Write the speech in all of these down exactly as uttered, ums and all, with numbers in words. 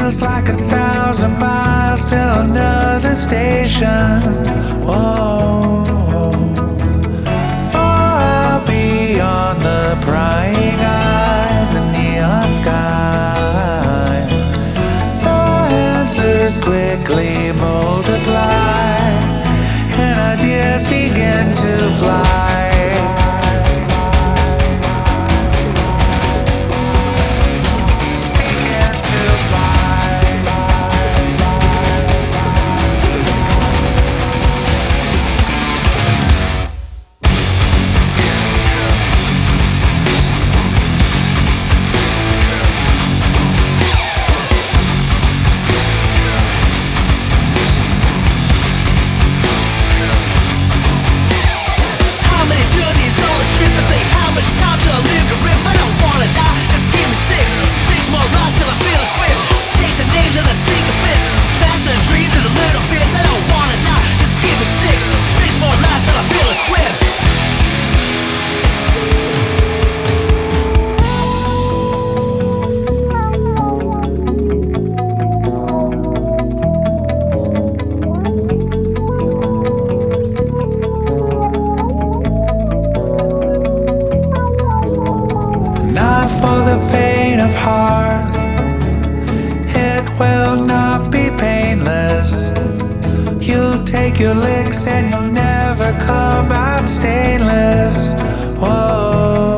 Feels like a thousand miles till another station. Whoa, far beyond the prying eyes and neon sky. The answers quickly multiply, and ideas begin to fly. Not for the faint of heart, it will not be painless. You'll take your licks and you'll never come out stainless. Whoa,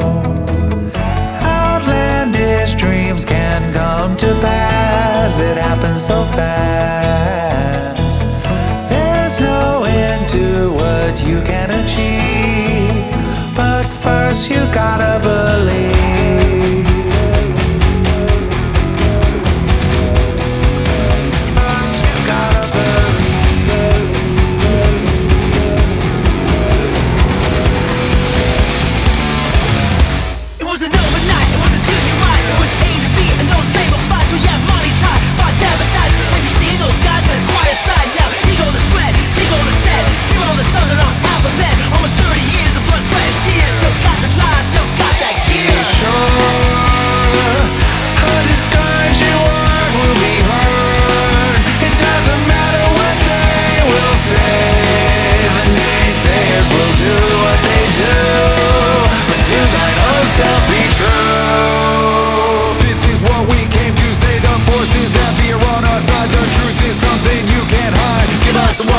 outlandish dreams can come to pass. It happens so fast. There's no end to what you can achieve, but first you gotta believe. Something you can't hide. Give us one.